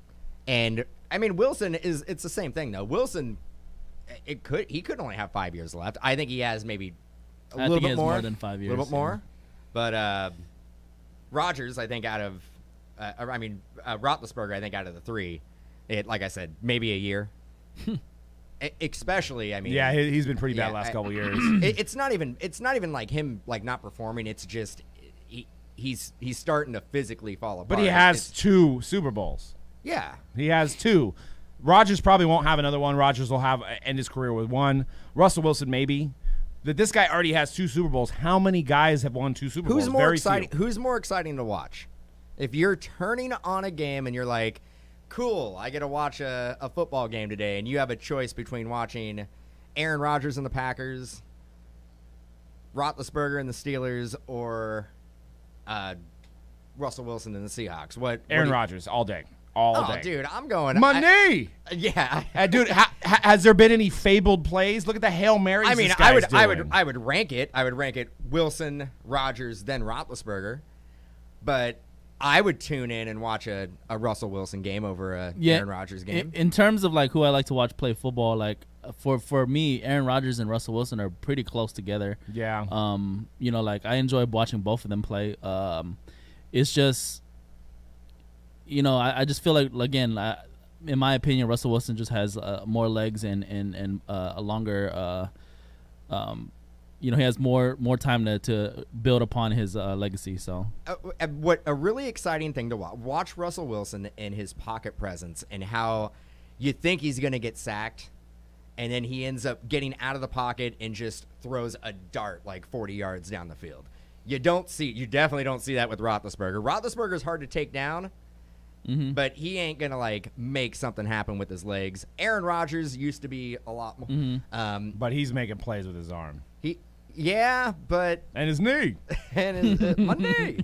I mean Wilson it's the same thing though. Wilson, he could only have 5 years left. I think he has maybe a I little think he bit has more than 5 a years. little bit more. But Rodgers, I think out of Roethlisberger, I think out of the 3, like I said, maybe a year. Especially, I mean, Yeah, he's been pretty bad yeah, last couple years. it's not even like him like not performing. It's just he's starting to physically fall apart. But he has 2 Super Bowls. Yeah. He has 2. Rodgers probably won't have another one. Rodgers will end his career with 1. Russell Wilson maybe. That this guy already has 2 Super Bowls. How many guys have won 2 Super Bowls? Who's more Very exciting? few. Who's more exciting to watch? If you're turning on a game and you're like, cool, I get to watch a football game today, and you have a choice between watching Aaron Rodgers and the Packers, Roethlisberger and the Steelers, or Russell Wilson and the Seahawks. Aaron Rodgers all day. All Oh, day. dude, I'm going. Money! Yeah. Dude, has there been any fabled plays? Look at the Hail Marys. I mean, this I guy's would doing. rank it. I would rank it Wilson, Rodgers, then Roethlisberger. But I would tune in and watch a Russell Wilson game over a Aaron Rodgers game. In terms of like who I like to watch play football, like for me, Aaron Rodgers and Russell Wilson are pretty close together. Yeah. You know, like I enjoy watching both of them play. It's just, you know, I just feel like, again, in my opinion, Russell Wilson just has more legs and a longer, you know, he has more time to build upon his legacy. So What a really exciting thing to watch Russell Wilson and his pocket presence and how you think he's going to get sacked, and then he ends up getting out of the pocket and just throws a dart like 40 yards down the field. You definitely don't see that with Roethlisberger. Roethlisberger's hard to take down, but he ain't going to like make something happen with his legs. Aaron Rodgers used to be a lot more. But he's making plays with his arm. Yeah, but And his knee. and his, my knee.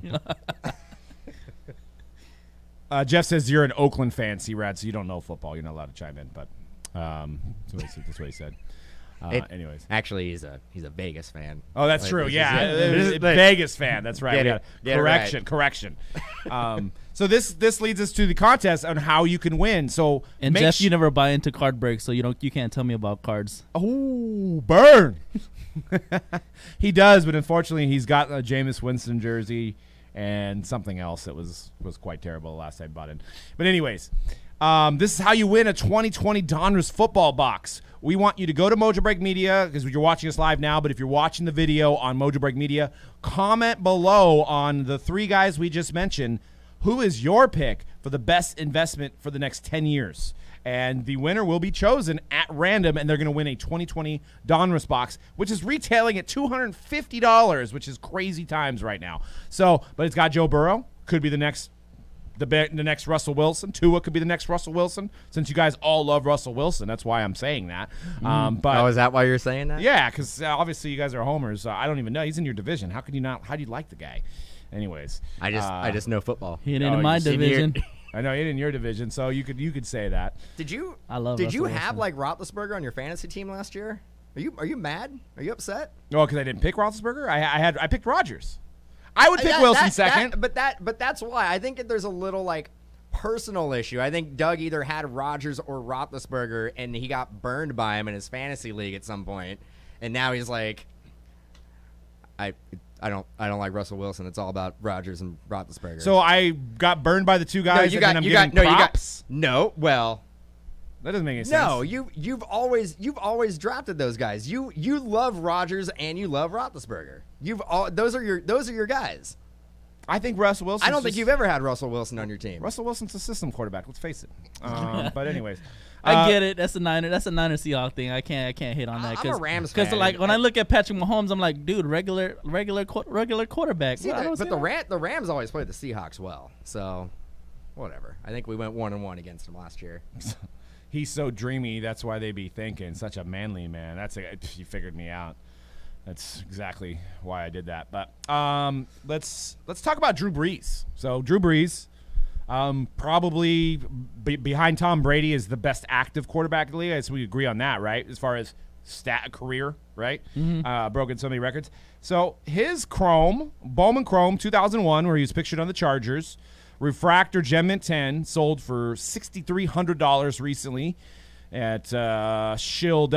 Jeff says you're an Oakland fan, C-Rad, so you don't know football. You're not allowed to chime in, but that's what he said. Anyways. Actually, he's a Vegas fan. Oh, that's Like, true. this is- Yeah, But- Vegas fan. That's right. Get We it. got Get it correction. So this leads us to the contest on how you can win. So and make Jeff, you never buy into card breaks, so you can't tell me about cards. Oh, burn. He does, but unfortunately, he's got a Jameis Winston jersey and something else that was quite terrible the last time I bought it. But anyways, this is how you win a 2020 Donruss football box. We want you to go to Mojo Break Media because you're watching us live now, but if you're watching the video on Mojo Break Media, comment below on the 3 guys we just mentioned. Who is your pick for the best investment for the next 10 years? And the winner will be chosen at random, and they're going to win a 2020 Donruss box, which is retailing at $250, which is crazy times right now. So, but it's got Joe Burrow, could be the next Russell Wilson. Tua could be the next Russell Wilson. Since you guys all love Russell Wilson, that's why I'm saying that. But is that why you're saying that? yeah, because obviously you guys are homers. I don't even know. He's in your division. How could you not? How do you like the guy? Anyways, I just know football. He ain't Oh, in my you see, division. I know he's in your division, so you could say that. Did you? I love Did you Russell have Wilson. like Roethlisberger on your fantasy team last year? Are you mad? Are you upset? Oh, because I didn't pick Roethlisberger. I picked Rodgers. I would pick Wilson second. But that's why I think there's a little like personal issue. I think Doug either had Rodgers or Roethlisberger, and he got burned by him in his fantasy league at some point, and now he's like, I don't like Russell Wilson. It's all about Rodgers and Roethlisberger. So I got burned by the two guys. Well, that doesn't make any sense. No, you've always drafted those guys. You love Rodgers and you love Roethlisberger. Those are your guys. I think Russell Wilson. I don't think you've ever had Russell Wilson on your team. Russell Wilson's a system quarterback. Let's face it. But anyways, I get it. That's a Niner Seahawks thing. I can't hit on that. I'm a Rams fan. Because like when I look at Patrick Mahomes, I'm like, dude, regular quarterback. See, but the Rams always play the Seahawks well. So whatever. I think we went 1-1 against them last year. He's so dreamy. That's why they be thinking. Such a manly man. You figured me out. That's exactly why I did that. But let's talk about Drew Brees. So Drew Brees, probably behind Tom Brady, is the best active quarterback in the league. I guess we agree on that, right? As far as career, right? Mm-hmm. Broken so many records. So his Bowman Chrome 2001, where he was pictured on the Chargers, Refractor Gem Mint 10, sold for $6,300 recently at Shill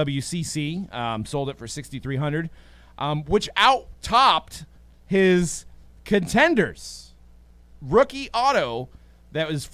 WCC. Sold it for $6,300, which out-topped his contenders rookie auto that was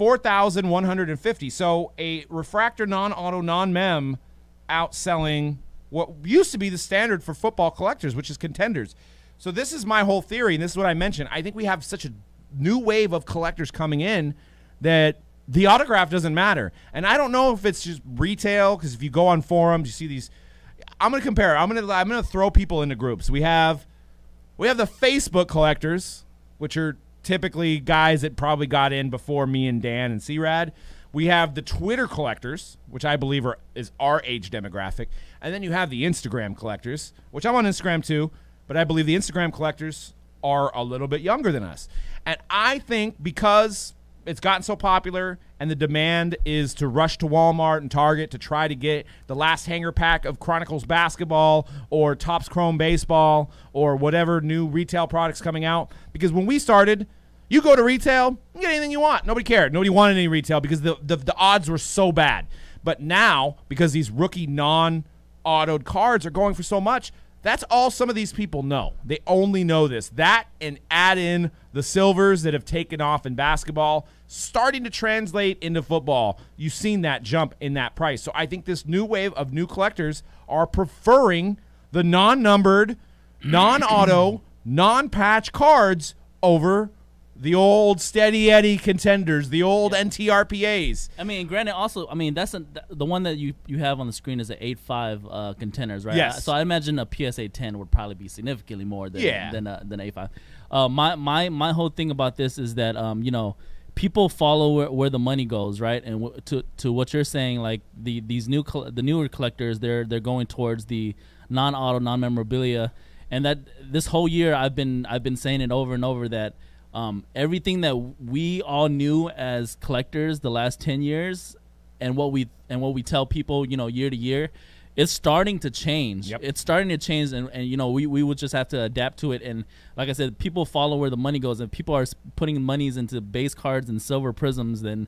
$4,150. So a refractor non-auto non-mem outselling what used to be the standard for football collectors, which is contenders. So this is my whole theory, and this is what I mentioned. I think we have such a new wave of collectors coming in that the autograph doesn't matter. And I don't know if it's just retail, because if you go on forums, you see these. I'm going to compare. I'm going to throw people into groups. We have the Facebook collectors, which are typically guys that probably got in before me and Dan and C-Rad. We have the Twitter collectors, which I believe is our age demographic. And then you have the Instagram collectors, which I'm on Instagram too, but I believe the Instagram collectors are a little bit younger than us. And I think because it's gotten so popular and the demand is to rush to Walmart and Target to try to get the last hanger pack of Chronicles basketball or Topps Chrome baseball or whatever new retail products coming out. Because when we started, you go to retail, you get anything you want. Nobody cared. Nobody wanted any retail because the odds were so bad. But now, because these rookie non-autoed cards are going for so much, that's all some of these people know. They only know this. That and add in the silvers that have taken off in basketball, starting to translate into football. You've seen that jump in that price. So I think this new wave of new collectors are preferring the non-numbered, non-auto, non-patch cards over the old Steady Eddie contenders, the old NTRPAs. I mean, granted, also, I mean, that's the one that you have on the screen is an 8.5 contenders, right? Yes. So I imagine a PSA 10 would probably be significantly more than 8.5. My whole thing about this is that people follow where the money goes, right? And to what you're saying, like the newer collectors, they're going towards the non-auto, non-memorabilia, and that this whole year I've been saying it over and over that. Everything that we all knew as collectors the last 10 years and what we tell people, year to year, it's starting to change. Yep. It's starting to change, and we would just have to adapt to it. And like I said, people follow where the money goes, and people are putting monies into base cards and silver prisms. Then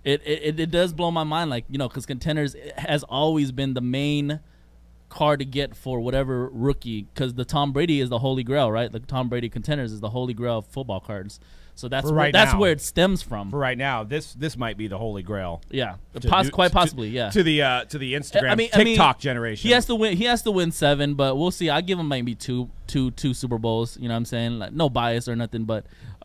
it does blow my mind, like, because contenders has always been the main card to get for whatever rookie, because the Tom Brady is the holy grail, right? The Tom Brady contenders is the holy grail of football cards. So that's where it stems from. For right now, this might be the holy grail. Yeah, quite possibly. Yeah, to the Instagram TikTok generation. He has to win 7, but we'll see. I give him maybe two Super Bowls. You know what I'm saying? Like, no bias or nothing, but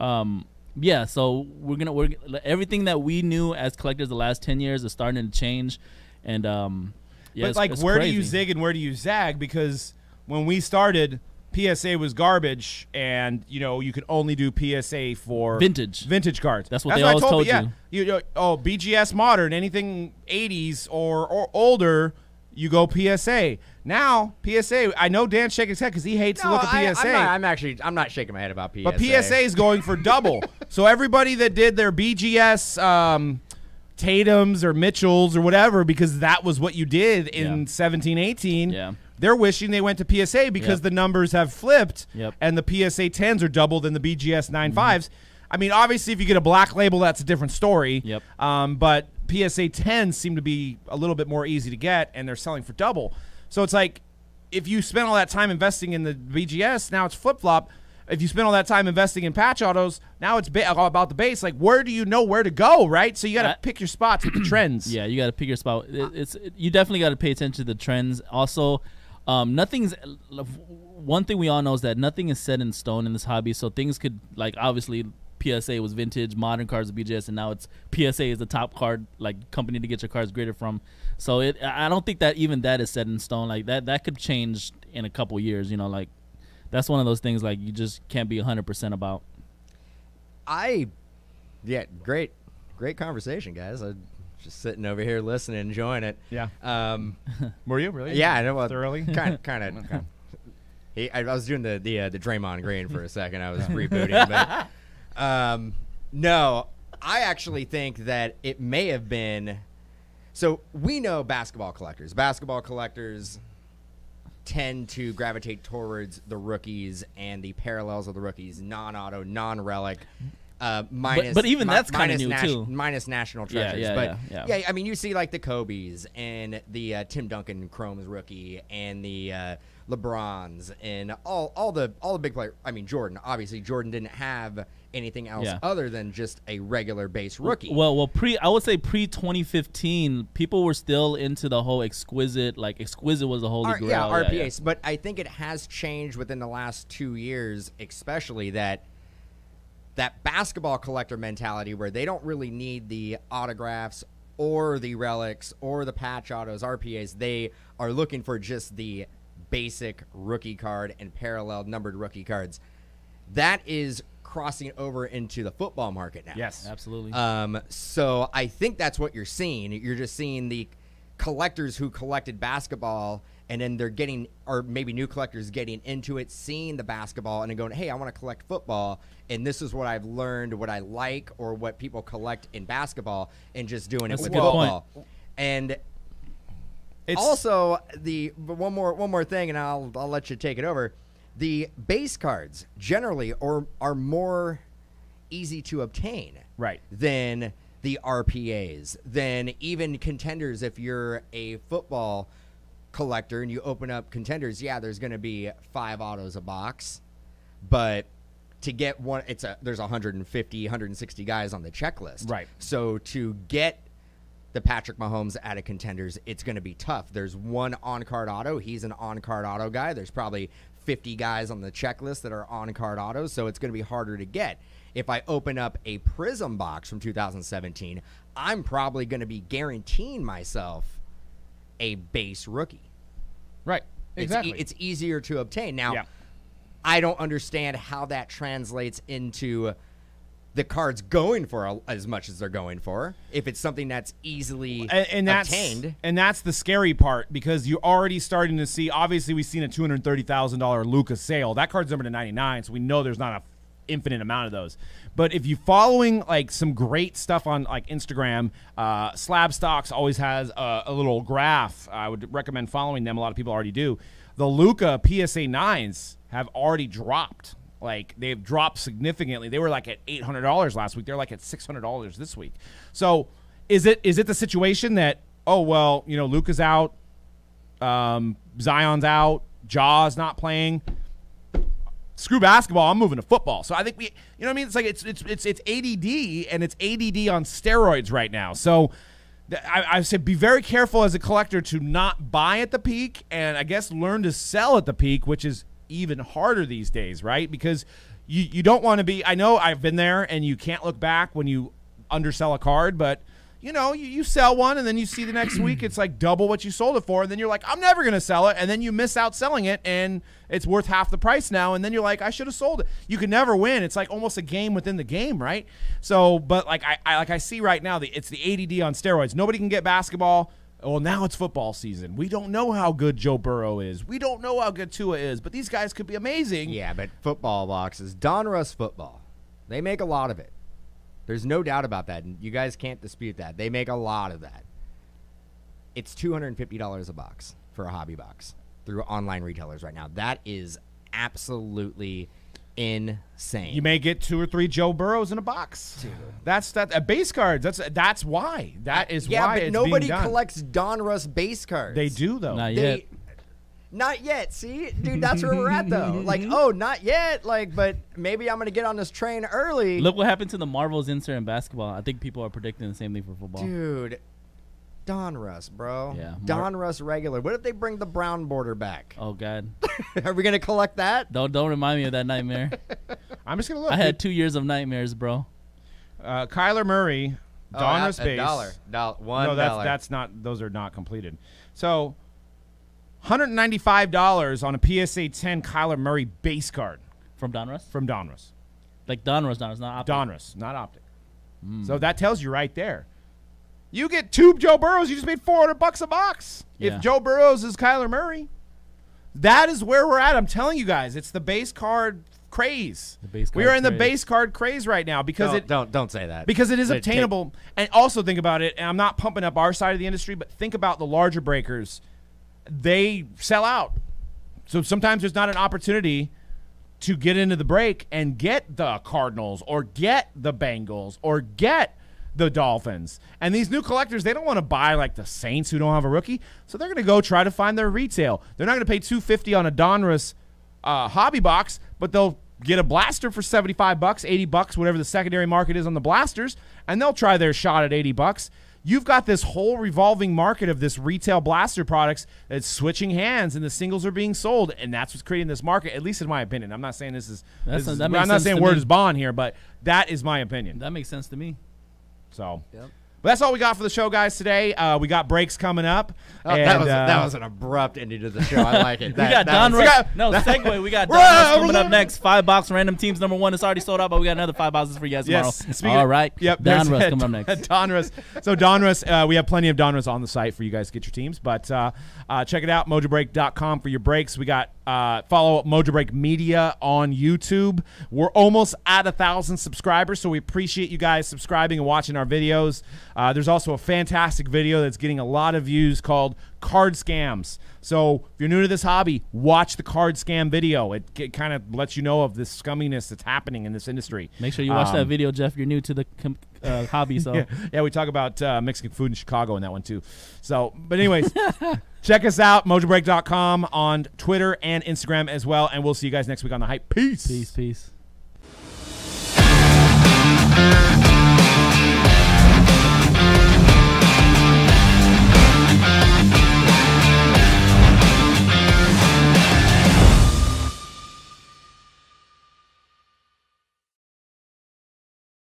yeah. So we're everything that we knew as collectors the last 10 years is starting to change, and yeah, but like, where do you zig and where do you zag? Because when we started, PSA was garbage, and you could only do PSA for vintage cards. That's what they always told you. Yeah, BGS modern, anything 80s or older, you go PSA. Now PSA, I know Dan's shaking his head because he hates to look at PSA. I'm not shaking my head about PSA. But PSA is going for double. So everybody that did their BGS. Tatum's or Mitchell's or whatever, because that was what you did in 17, 18. Yeah. they're wishing they went to PSA because Yep. the numbers have flipped, Yep. and the PSA 10s are double than the BGS 95s. I mean, obviously, if you get a black label, that's a different story. Yep. But PSA 10s seem to be a little bit more easy to get, and they're selling for double. So it's like, if you spend all that time investing in the BGS, now it's flip-flop. If you spend all that time investing in patch autos, now it's all about the base. Like, where do you know where to go, right? So you got to pick your spots with the trends. Yeah, you got to pick your spot. You definitely got to pay attention to the trends. Also, nothing's one thing we all know is that nothing is set in stone in this hobby. So things could, like, obviously PSA was vintage, modern cars BGS, and now it's PSA is the top card like company to get your cars graded from. So I don't think that even that is set in stone. Like that could change in a couple years. You know, like that's one of those things like you just can't be 100% about. Great conversation, guys. I'm just sitting over here listening, enjoying it. Yeah. Um, Were you really? yeah, I know. Well, Thoroughly? Kind of. Okay. I was doing the Draymond Green for a second. I was rebooting, but no, I actually think that it may have been. So we know basketball collectors. Basketball collectors tend to gravitate towards the rookies and the parallels of the rookies, non-auto, non-relic. Minus, but even that's kinda minus new, too. Minus national Yeah, treasures. yeah, but yeah. I mean, you see like the Kobe's and the Tim Duncan Chrome's rookie and the LeBrons and all the big players. I mean, Jordan. Obviously, Jordan didn't have anything else Yeah. other than just a regular base rookie. Well, I would say pre 2015, people were still into the whole exquisite. Like exquisite was the holy grail. Yeah, Yeah, RPAs. But I think it has changed within the last 2 years, especially that basketball collector mentality where they don't really need the autographs or the relics or the patch autos, RPAs. They are looking for just the basic rookie card and parallel numbered rookie cards. That is crossing over into the football market now. Yes. Absolutely. So I think that's what you're seeing. You're just seeing the collectors who collected basketball, and then they're getting, or maybe new collectors getting into it, seeing the basketball, and then going, hey, I want to collect football, and this is what I've learned, what I like, or what people collect in basketball, and just doing That's it a with good football. point. And It's also, one more thing, and I'll let you take it over. The base cards generally are more easy to obtain, Right. than the RPAs, than even contenders. If you're a football collector and you open up contenders, yeah, there's going to be 5 autos a box, but to get one, there's 150, 160 guys on the checklist. Right. So to get the Patrick Mahomes out of contenders, it's going to be tough. There's one on-card auto. He's an on-card auto guy. There's probably 50 guys on the checklist that are on-card autos, so it's going to be harder to get. If I open up a Prism box from 2017, I'm probably going to be guaranteeing myself a base rookie. right. Exactly. It's easier to obtain. Now, Yeah. I don't understand how that translates into the cards going for as much as they're going for. If it's something that's easily and that's obtained. and that's the scary part, because you're already starting to see. Obviously, we've seen a $230,000 Luka sale. That card's numbered to 99, so we know there's not a infinite amount of those. But if you're following like some great stuff on like Instagram, Slab Stocks always has a little graph. I would recommend following them. A lot of people already do. The Luka PSA 9s have already dropped. Like, they've dropped significantly. They were like at $800 last week. They're like at $600 this week. So is it the situation that, oh, well, you know, Luka's out, Zion's out, Jaw's not playing, screw basketball, I'm moving to football. So I think you know what I mean? It's like it's ADD, and it's ADD on steroids right now. So I said be very careful as a collector to not buy at the peak, and I guess learn to sell at the peak, which is even harder these days, right? Because you don't want to be, I know I've been there, and you can't look back when you undersell a card, but you know, you sell one, and then you see the next week it's like double what you sold it for, and then you're like, I'm never going to sell it, and then you miss out selling it, and it's worth half the price now, and then you're like, I should have sold it. You can never win. It's like almost a game within the game, right? So, but like I see right now, it's the ADD on steroids. Nobody can get basketball. Well, now it's football season. We don't know how good Joe Burrow is. We don't know how good Tua is, but these guys could be amazing. Yeah, but football boxes, Donruss football, they make a lot of it. There's no doubt about that, and you guys can't dispute that. They make a lot of that. It's $250 a box for a hobby box. through online retailers right now. That is absolutely insane. You may get 2 or 3 Joe Burrows in a box. Dude. That's base cards. That's why. That is yeah, why but it's nobody being done. collects Donruss base cards. They do though. Not yet. Not yet. See, dude, that's where we're at though. Like, oh, not yet. Like, but maybe I'm gonna get on this train early. Look what happened to the Marvels insert in basketball. I think people are predicting the same thing for football. Dude, Donruss, bro. Yeah. Donruss regular. What if they bring the brown border back? Oh God. Are we gonna collect that? Don't remind me of that nightmare. I'm just gonna look. I had 2 years of nightmares, bro. Kyler Murray, Donruss base. $1. No, that's not. Those are not completed. So, $195 on a PSA 10 Kyler Murray base card From Donruss? from Donruss. Like Donruss, not Optic. Donruss, not Optic. So that tells you right there. You get 2 Joe Burrows, you just made $400 a box. Yeah. If Joe Burrows is Kyler Murray, that is where we're at. I'm telling you guys, it's the base card craze. The base We card are in the craze. base card craze right now because Don't say that. because it is Take- obtainable. And also think about it, and I'm not pumping up our side of the industry, but think about the larger breakers. They sell out. So sometimes there's not an opportunity to get into the break and get the Cardinals or get the Bengals or get the Dolphins. And these new collectors, they don't want to buy like the Saints who don't have a rookie. So they're going to go try to find their retail. They're not going to pay $250 on a Donruss hobby box, but they'll get a blaster for $75, $80, whatever the secondary market is on the blasters, and they'll try their shot at $80. You've got this whole revolving market of this retail blaster products that's switching hands, and the singles are being sold, and that's what's creating this market, at least in my opinion. I'm not saying this is That I'm makes not sense saying to word me. is bond here, but that is my opinion. That makes sense to me. So, Yep. but that's all we got for the show, guys. Today, we got breaks coming up. Oh, and, that was an abrupt ending to the show. I like it. We got Donruss. No, segue. We got Donruss coming up next. 5 box random teams. Number 1 is already sold out, but we got another 5 boxes for you guys tomorrow. Yes. All right. Yep. Donruss coming up next. Donruss. So Donruss, we have plenty of Donruss on the site for you guys to get your teams. But check it out, mojobreak.com for your breaks. We got follow Mojo Break Media on YouTube. We're almost at 1,000 subscribers, so we appreciate you guys subscribing and watching our videos. There's also a fantastic video that's getting a lot of views called Card Scams. So if you're new to this hobby, watch the card scam video. It kind of lets you know of this scumminess that's happening in this industry. Make sure you watch that video, Jeff. You're new to the hobby, so. Yeah, we talk about Mexican food in Chicago in that one too. So, but anyways, check us out, mojobreak.com on Twitter and Instagram as well, and we'll see you guys next week on The Hype. Peace. Peace.